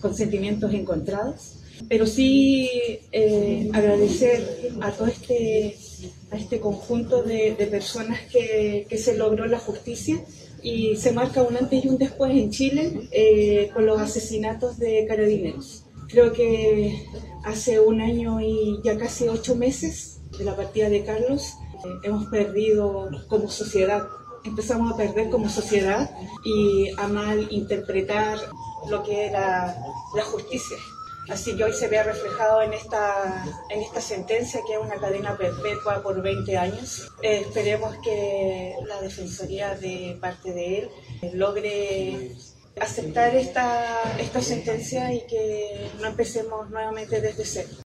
con sentimientos encontrados, pero sí agradecer a todo este conjunto de personas que se logró la justicia y se marca un antes y un después en Chile con los asesinatos de carabineros. Creo que hace un año y ya casi 8 meses de la partida de Carlos hemos perdido como sociedad. Empezamos a perder como sociedad y a mal interpretar lo que era la justicia. Así que hoy se ve reflejado en esta sentencia, que es una cadena perpetua por 20 años. Esperemos que la Defensoría de parte de él logre aceptar esta sentencia y que no empecemos nuevamente desde cero.